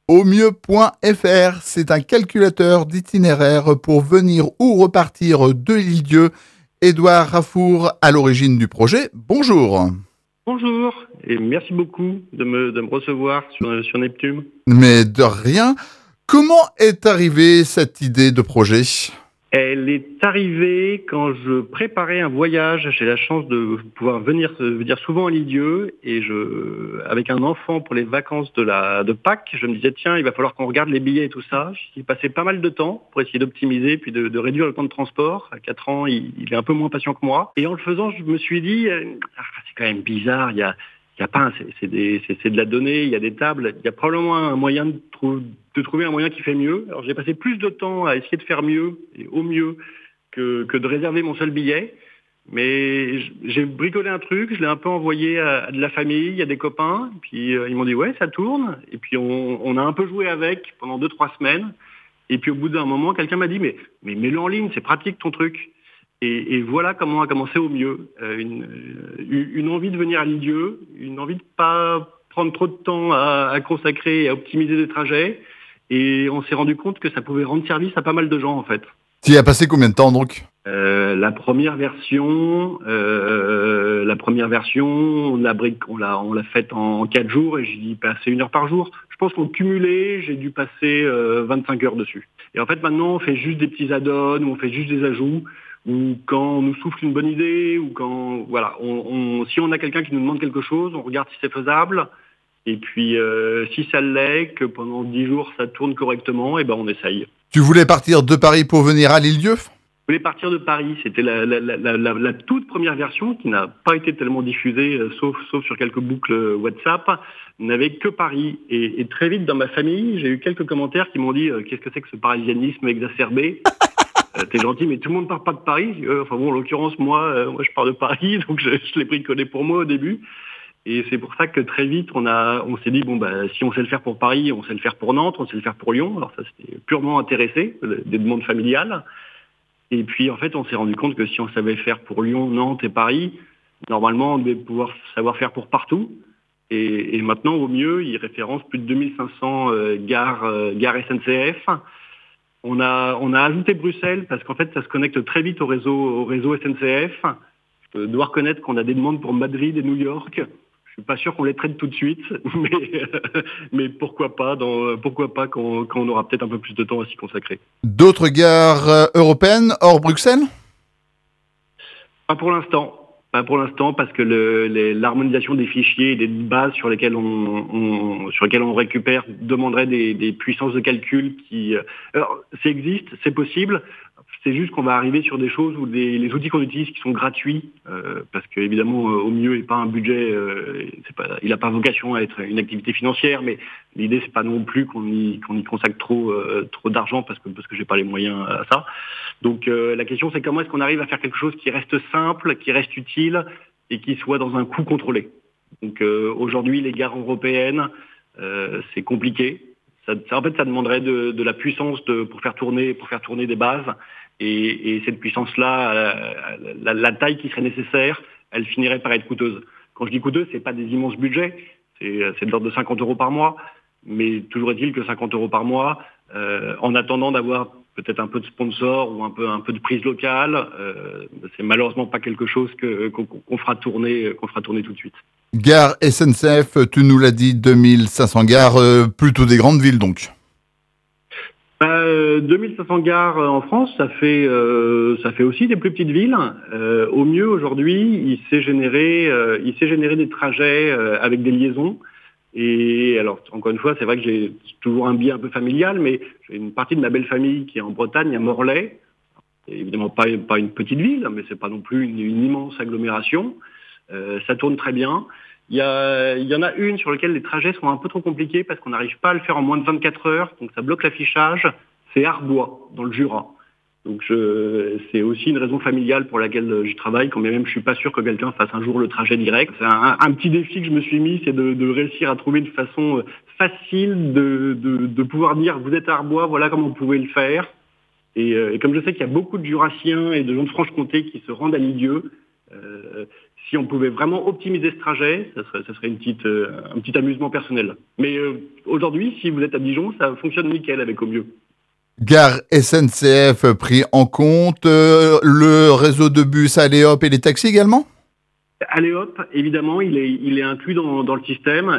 Aumieux.fr, c'est un calculateur d'itinéraire pour venir ou repartir de l'île-Dieu. Édouard Raffour, à l'origine du projet, bonjour. Bonjour et merci beaucoup de me recevoir sur Neptune. Mais de rien, comment est arrivée cette idée de projet ? Elle est arrivée quand je préparais un voyage. J'ai la chance de pouvoir venir souvent à l'île-Dieu et avec un enfant pour les vacances de Pâques, je me disais tiens, il va falloir qu'on regarde les billets et tout ça. J'y passais pas mal de temps pour essayer d'optimiser puis de réduire le temps de transport. À 4 ans, il est un peu moins patient que moi. Et en le faisant, je me suis dit c'est quand même bizarre. Il y a pas, c'est de la donnée, il y a des tables. Il y a probablement un moyen de trouver un moyen qui fait mieux. Alors j'ai passé plus de temps à essayer de faire mieux et au mieux que de réserver mon seul billet. Mais j'ai bricolé un truc, je l'ai un peu envoyé à de la famille, à des copains. Puis ils m'ont dit ouais, ça tourne. Et puis on a un peu joué avec pendant 2-3 semaines. Et puis au bout d'un moment, quelqu'un m'a dit mais mets-le en ligne, c'est pratique ton truc. Et voilà comment a commencé au mieux. Une envie de venir à l'île-Dieu, une envie de pas prendre trop de temps à consacrer et à optimiser des trajets. Et on s'est rendu compte que ça pouvait rendre service à pas mal de gens en fait. Tu y as passé combien de temps donc ? La première version, on l'a faite en 4 jours et j'ai dû passer 1 heure par jour. Je pense qu'en cumulé, j'ai dû passer 25 heures dessus. Et en fait, maintenant, on fait juste des petits add-ons, ou on fait juste des ajouts, ou quand on nous souffle une bonne idée, ou quand, voilà, si on a quelqu'un qui nous demande quelque chose, on regarde si c'est faisable. Et puis, si ça l'est, que pendant 10 jours, ça tourne correctement, et ben on essaye. Tu voulais partir de Paris pour venir à l'île-Dieu ? Je voulais partir de Paris. C'était la toute première version qui n'a pas été tellement diffusée, sauf sur quelques boucles WhatsApp. N'avait que Paris. Et très vite, dans ma famille, j'ai eu quelques commentaires qui m'ont dit qu'est-ce que c'est que ce parisianisme exacerbé ? T'es gentil, mais tout le monde part pas de Paris. Enfin bon, en l'occurrence, moi, je pars de Paris, donc je l'ai bricolé pour moi au début. Et c'est pour ça que très vite, on s'est dit, si on sait le faire pour Paris, on sait le faire pour Nantes, on sait le faire pour Lyon. Alors ça, c'était purement intéressé, des demandes familiales. Et puis, en fait, on s'est rendu compte que si on savait faire pour Lyon, Nantes et Paris, normalement, on devait pouvoir savoir faire pour partout. Et maintenant, au mieux, il référence plus de 2500 gares SNCF. On a ajouté Bruxelles parce qu'en fait, ça se connecte très vite au réseau SNCF. Je dois reconnaître qu'on a des demandes pour Madrid et New York. Je suis pas sûr qu'on les traite tout de suite, mais pourquoi pas quand on aura peut-être un peu plus de temps à s'y consacrer. D'autres gares européennes hors Bruxelles ? Pas pour l'instant. Pas pour l'instant parce que l'harmonisation des fichiers et des bases sur lesquelles on récupère demanderait des puissances de calcul qui... Alors, ça existe, c'est possible. C'est juste qu'on va arriver sur des choses où les outils qu'on utilise qui sont gratuits, parce que évidemment au mieux n'est pas un budget, il n'a pas vocation à être une activité financière, mais l'idée c'est pas non plus qu'on y consacre trop d'argent parce que j'ai pas les moyens à ça. Donc la question c'est comment est-ce qu'on arrive à faire quelque chose qui reste simple, qui reste utile et qui soit dans un coût contrôlé. Donc aujourd'hui les gares européennes c'est compliqué. En fait ça demanderait de la puissance pour faire tourner des bases. Et cette puissance-là, la taille qui serait nécessaire, elle finirait par être coûteuse. Quand je dis coûteuse, c'est pas des immenses budgets, c'est de l'ordre de 50 € par mois. Mais toujours est-il que 50 € par mois, en attendant d'avoir peut-être un peu de sponsor ou un peu de prise locale, c'est malheureusement pas quelque chose qu'on fera tourner tout de suite. Gare SNCF, tu nous l'as dit, 2500 gares, plutôt des grandes villes donc. 2500 gares en France, ça fait aussi des plus petites villes. Au mieux aujourd'hui, il s'est généré des trajets avec des liaisons. Et alors encore une fois, c'est vrai que j'ai toujours un biais un peu familial, mais j'ai une partie de ma belle famille qui est en Bretagne, à Morlaix. C'est évidemment pas une petite ville, mais c'est pas non plus une immense agglomération. Ça tourne très bien. Il y en a une sur laquelle les trajets sont un peu trop compliqués parce qu'on n'arrive pas à le faire en moins de 24 heures, donc ça bloque l'affichage. C'est Arbois, dans le Jura. Donc c'est aussi une raison familiale pour laquelle j'y travaille, quand même je suis pas sûr que quelqu'un fasse un jour le trajet direct. C'est un petit défi que je me suis mis, c'est de réussir à trouver une façon facile de pouvoir dire vous êtes à Arbois, voilà comment vous pouvez le faire. Et comme je sais qu'il y a beaucoup de Jurassiens et de gens de Franche-Comté qui se rendent à l'île-Dieu, Si on pouvait vraiment optimiser ce trajet, ça serait un petit amusement personnel. Mais aujourd'hui, si vous êtes à Dijon, ça fonctionne nickel avec Au Mieux. Gare SNCF pris en compte, le réseau de bus Aléop et les taxis également? Allez hop, évidemment, il est inclus dans le système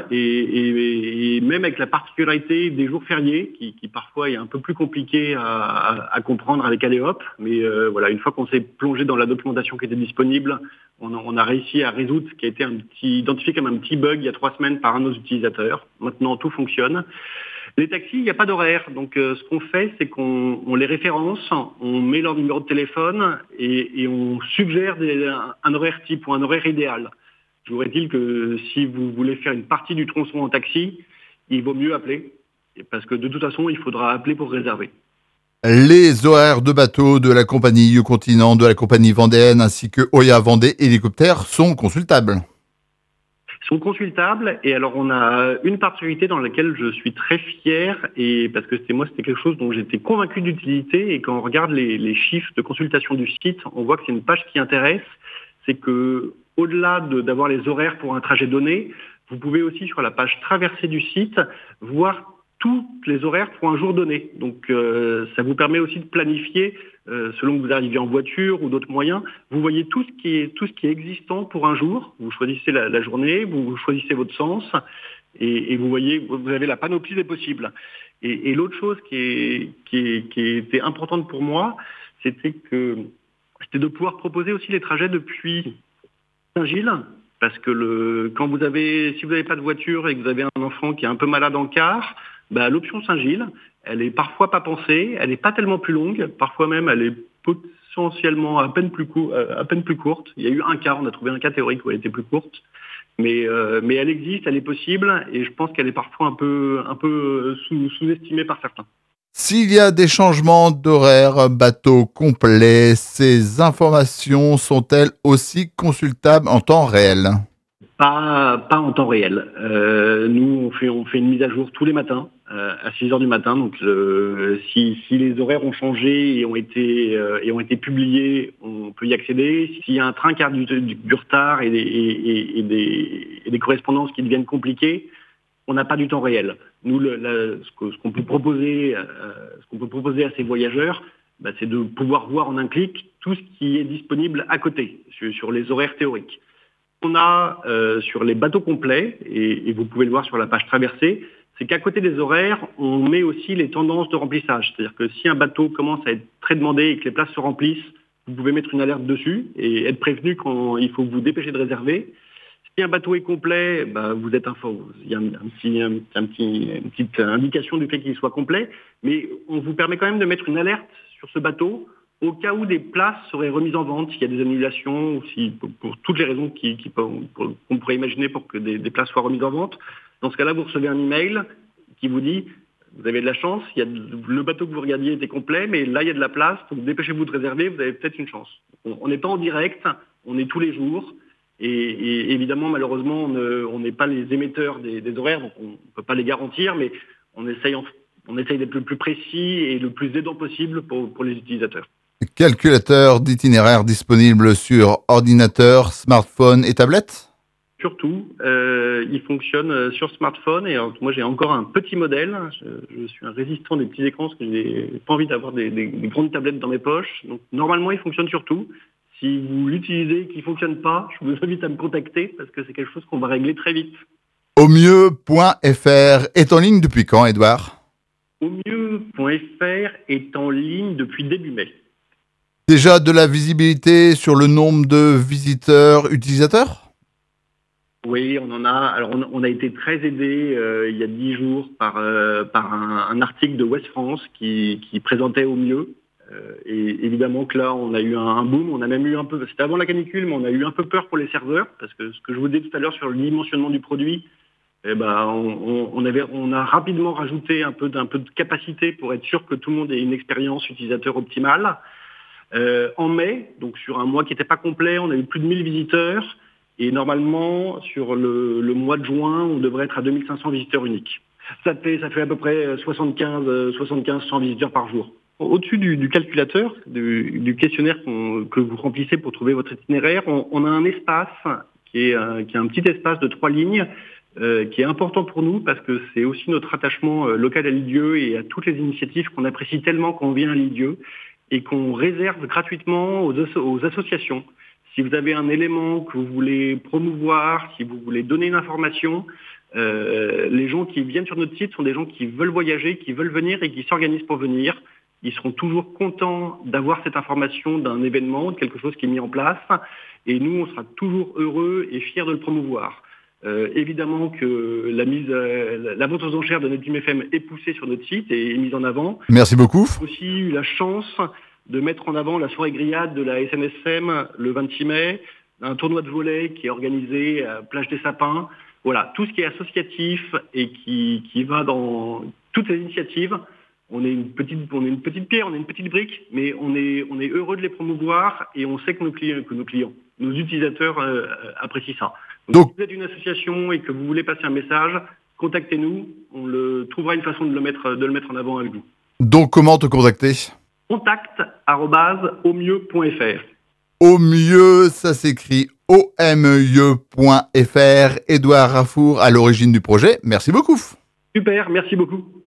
et même avec la particularité des jours fériés qui parfois est un peu plus compliqué à comprendre avec Aléop. Mais voilà, une fois qu'on s'est plongé dans la documentation qui était disponible, on a réussi à résoudre ce qui a été identifié comme un petit bug il y a 3 semaines par un de nos utilisateurs. Maintenant, tout fonctionne. Les taxis, il n'y a pas d'horaire. Donc, ce qu'on fait, c'est qu'on les référence, on met leur numéro de téléphone et on suggère un horaire type ou un horaire idéal. Jouerait-il que si vous voulez faire une partie du tronçon en taxi, il vaut mieux appeler. Parce que de toute façon, il faudra appeler pour réserver. Les horaires de bateaux de la compagnie You-Continent, de la compagnie vendéenne ainsi que Oya Vendée Hélicoptère sont consultables. Sont consultables et alors on a une particularité dans laquelle je suis très fier et parce que c'était quelque chose dont j'étais convaincu d'utilité et quand on regarde les chiffres de consultation du site, on voit que c'est une page qui intéresse, c'est que au-delà d'avoir les horaires pour un trajet donné, vous pouvez aussi sur la page traversée du site voir tous les horaires pour un jour donné. Donc ça vous permet aussi de planifier selon que vous arrivez en voiture ou d'autres moyens. Vous voyez tout ce qui est existant pour un jour. Vous choisissez la journée, vous choisissez votre sens et vous voyez, vous avez la panoplie des possibles. Et l'autre chose qui était importante pour moi, c'était de pouvoir proposer aussi les trajets depuis Saint-Gilles. Parce que si vous n'avez pas de voiture et que vous avez un enfant qui est un peu malade en car, l'option Saint-Gilles, elle est parfois pas pensée, elle n'est pas tellement plus longue, parfois même elle est potentiellement à peine plus courte. Il y a eu un cas, on a trouvé un cas théorique où elle était plus courte, mais elle existe, elle est possible, et je pense qu'elle est parfois un peu sous-estimée par certains. S'il y a des changements d'horaire, bateau complet, ces informations sont-elles aussi consultables en temps réel? Pas en temps réel. Nous, on fait une mise à jour tous les matins, à 6 heures du matin. Donc, si les horaires ont changé et ont été publiés, on peut y accéder. S'il y a un train qui a du retard et des correspondances qui deviennent compliquées, on n'a pas du temps réel. Nous, ce qu'on peut proposer à ces voyageurs, c'est de pouvoir voir en un clic tout ce qui est disponible à côté, sur les horaires théoriques. On a sur les bateaux complets, et vous pouvez le voir sur la page traversée, c'est qu'à côté des horaires, on met aussi les tendances de remplissage. C'est-à-dire que si un bateau commence à être très demandé et que les places se remplissent, vous pouvez mettre une alerte dessus et être prévenu quand il faut vous dépêcher de réserver. Si un bateau est complet, vous êtes informé. Il y a une petite indication du fait qu'il soit complet, mais on vous permet quand même de mettre une alerte sur ce bateau au cas où des places seraient remises en vente, s'il y a des annulations, ou pour toutes les raisons qu'on pourrait imaginer pour que des places soient remises en vente. Dans ce cas-là, vous recevez un email qui vous dit vous avez de la chance, le bateau que vous regardiez était complet, mais là il y a de la place, donc dépêchez-vous de réserver, vous avez peut-être une chance. On n'est pas en direct, on est tous les jours. Et évidemment, malheureusement, on n'est pas les émetteurs des horaires, donc on ne peut pas les garantir, mais on essaye d'être le plus précis et le plus aidant possible pour les utilisateurs. Calculateur d'itinéraire disponible sur ordinateur, smartphone et tablette? Surtout, il fonctionne sur smartphone et moi j'ai encore un petit modèle. Je suis un résistant des petits écrans parce que j'ai pas envie d'avoir des grandes tablettes dans mes poches. Donc normalement, il fonctionne sur tout. Si vous l'utilisez et qu'il ne fonctionne pas, je vous invite à me contacter parce que c'est quelque chose qu'on va régler très vite. Aumieux.fr est en ligne depuis quand, Edouard? Aumieux.fr est en ligne depuis début mai. Déjà de la visibilité sur le nombre de visiteurs, utilisateurs? Oui, on en a. Alors, on a été très aidé il y a 10 jours par un article de Ouest France qui présentait Au Mieux. Et évidemment que là, on a eu un boom. On a même eu un peu, c'était avant la canicule, mais on a eu un peu peur pour les serveurs parce que ce que je vous disais tout à l'heure sur le dimensionnement du produit, on a rapidement rajouté un peu de capacité pour être sûr que tout le monde ait une expérience utilisateur optimale. En mai, donc sur un mois qui n'était pas complet, on a eu plus de 1000 visiteurs. Et normalement, sur le mois de juin, on devrait être à 2500 visiteurs uniques. Ça fait à peu près 75-100 visiteurs par jour. Au-dessus du calculateur, du questionnaire que vous remplissez pour trouver votre itinéraire, on a un espace qui est un petit espace de 3 lignes qui est important pour nous parce que c'est aussi notre attachement local à Lisieux et à toutes les initiatives qu'on apprécie tellement quand on vient à Lisieux et qu'on réserve gratuitement aux associations. Si vous avez un élément que vous voulez promouvoir, si vous voulez donner une information, les gens qui viennent sur notre site sont des gens qui veulent voyager, qui veulent venir et qui s'organisent pour venir. Ils seront toujours contents d'avoir cette information d'un événement, de quelque chose qui est mis en place. Et nous, on sera toujours heureux et fiers de le promouvoir. Évidemment que la vente aux enchères de notre Team FM est poussée sur notre site et est mise en avant. Merci beaucoup. J'ai aussi eu la chance de mettre en avant la soirée grillade de la SNSM le 26 mai, un tournoi de volley qui est organisé à Plage des Sapins. Voilà, tout ce qui est associatif et qui va dans toutes ces initiatives. On est une petite pierre, on est une petite brique, mais on est heureux de les promouvoir et on sait que nos clients, nos utilisateurs apprécient ça. Donc, si vous êtes une association et que vous voulez passer un message, contactez-nous, on trouvera une façon de le mettre en avant avec vous. Donc, comment te contacter ? contact@aumieux.fr. Au mieux, ça s'écrit omieux.fr. Édouard Rafour à l'origine du projet. Merci beaucoup. Super, merci beaucoup.